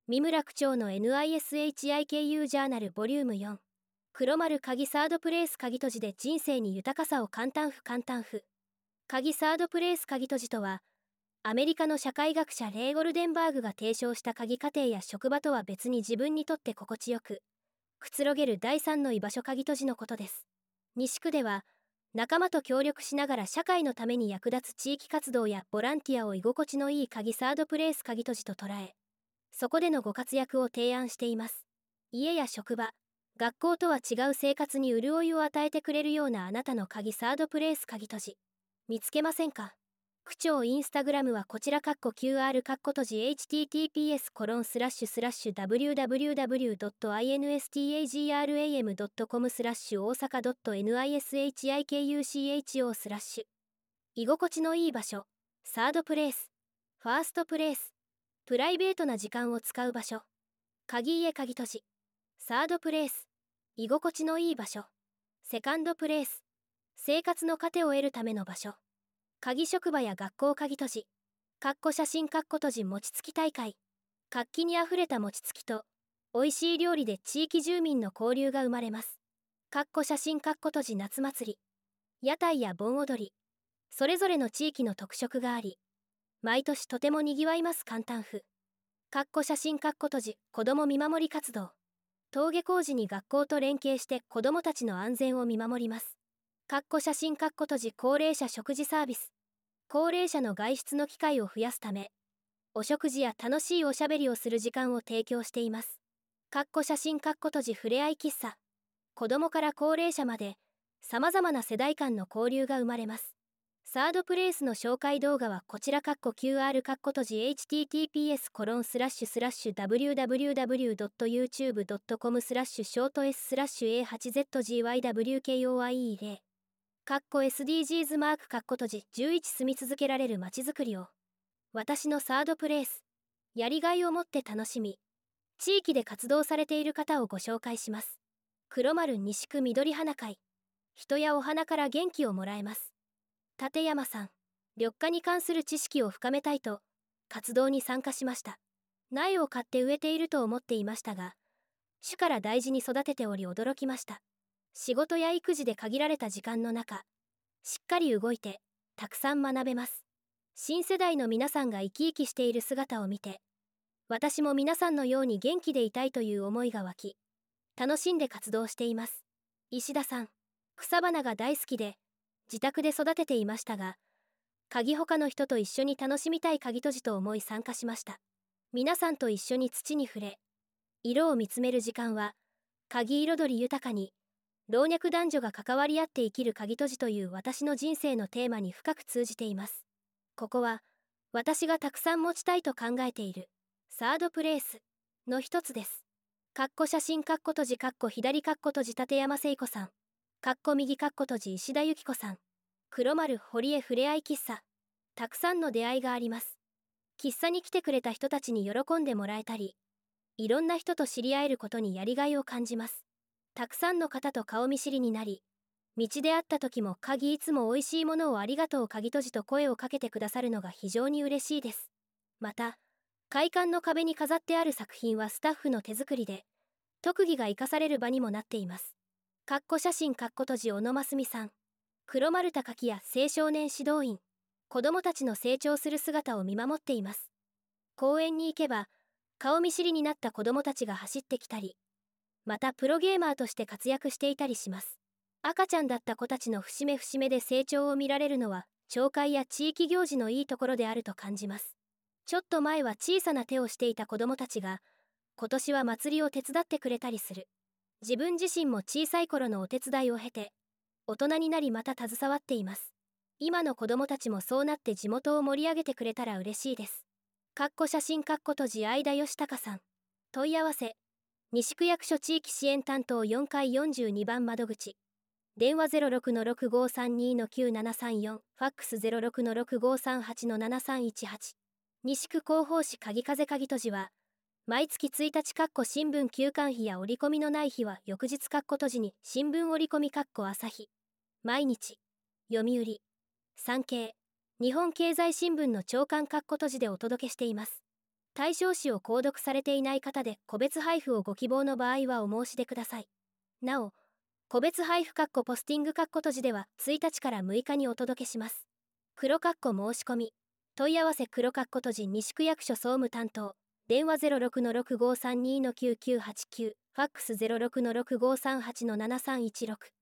三村区長の NISHIKU ジャーナルボリューム4。黒丸鍵サードプレイス鍵閉じで人生に豊かさを簡単譜鍵サードプレイス鍵閉じとは、アメリカの社会学者レイ・ゴルデンバーグが提唱した鍵家庭や職場とは別に自分にとって心地よくくつろげる第三の居場所鍵閉じのことです。西区では仲間と協力しながら社会のために役立つ地域活動やボランティアを居心地のいい鍵サードプレイス鍵閉じと捉え、そこでのご活躍を提案しています。家や職場、学校とは違う生活に潤いを与えてくれるようなあなたの鍵サードプレイス鍵閉じ見つけませんか？区長インスタグラムはこちらQR閉じ https://www.instagram.com/ 大阪 .nishikucho/ 居心地のいい場所、サードプレイス、ファーストプレイス、プライベートな時間を使う場所、鍵家鍵閉じ、サードプレイス、居心地のいい場所、セカンドプレイス、生活の糧を得るための場所、鍵職場や学校鍵閉じ、写真閉じ餅つき大会、活気にあふれた餅つきと、美味しい料理で地域住民の交流が生まれます。写真閉じ夏祭り、屋台や盆踊り、それぞれの地域の特色があり、毎年とてもにぎわいます簡単譜。写真閉じ子ども見守り活動。登下校時に学校と連携して子どもたちの安全を見守ります。写真閉じ高齢者食事サービス。高齢者の外出の機会を増やすため、お食事や楽しいおしゃべりをする時間を提供しています。写真閉じふれあい喫茶。子どもから高齢者まで、様々な世代間の交流が生まれます。サードプレイスの紹介動画はこちらQR閉じ https://www.youtube.com/shorts/a8zgywke0 SDGs マーク閉じ11住み続けられる街づくりを。私のサードプレイス。やりがいを持って楽しみ、地域で活動されている方をご紹介します。黒丸西区緑花会。人やお花から元気をもらえます。立山さん、緑化に関する知識を深めたいと、活動に参加しました。苗を買って植えていると思っていましたが、種から大事に育てており驚きました。仕事や育児で限られた時間の中、しっかり動いて、たくさん学べます。新世代の皆さんが生き生きしている姿を見て、私も皆さんのように元気でいたいという思いが湧き、楽しんで活動しています。石田さん、草花が大好きで、自宅で育てていましたが、鍵他の人と一緒に楽しみたい鍵閉じと思い参加しました。皆さんと一緒に土に触れ、色を見つめる時間は、鍵彩り豊かに、老若男女が関わり合って生きる鍵閉じという私の人生のテーマに深く通じています。ここは、私がたくさん持ちたいと考えている、サードプレイスの一つです。写真閉じ左閉じ立山聖子さん。右閉じ石田由紀子さん。黒丸堀江ふれあい喫茶。たくさんの出会いがあります。喫茶に来てくれた人たちに喜んでもらえたり、いろんな人と知り合えることにやりがいを感じます。たくさんの方と顔見知りになり、道で会った時も鍵いつも美味しいものをありがとう鍵閉じと声をかけてくださるのが非常に嬉しいです。また、会館の壁に飾ってある作品はスタッフの手作りで、特技が生かされる場にもなっています。写真閉じ小野真澄さん。黒丸田柿や青少年指導員。子供たちの成長する姿を見守っています。公園に行けば、顔見知りになった子供たちが走ってきたり、またプロゲーマーとして活躍していたりします。赤ちゃんだった子たちの節目節目で成長を見られるのは、町会や地域行事のいいところであると感じます。ちょっと前は小さな手をしていた子供たちが、今年は祭りを手伝ってくれたりする。自分自身も小さい頃のお手伝いを経て、大人になりまた携わっています。今の子供たちもそうなって地元を盛り上げてくれたら嬉しいです。写真閉じ相田義孝さん。問い合わせ。西区役所地域支援担当4階42番窓口。電話 06-6532-9734、ファックス 06-6538-7318。西区広報誌鍵風鍵閉じは、毎月1日新聞休刊費や折り込みのない日は翌日閉じに新聞折り込み朝日。毎日、読売、産経、日本経済新聞の朝刊閉じでお届けしています。 対象紙を購読されていない方で個別配布をご希望の場合はお申し出ください。なお、個別配布ポスティング閉じでは1日から6日にお届けします。申し込み問い合わせ閉じ西区役所総務担当、電話 06-6532-9989、ファックス 06-6538-7316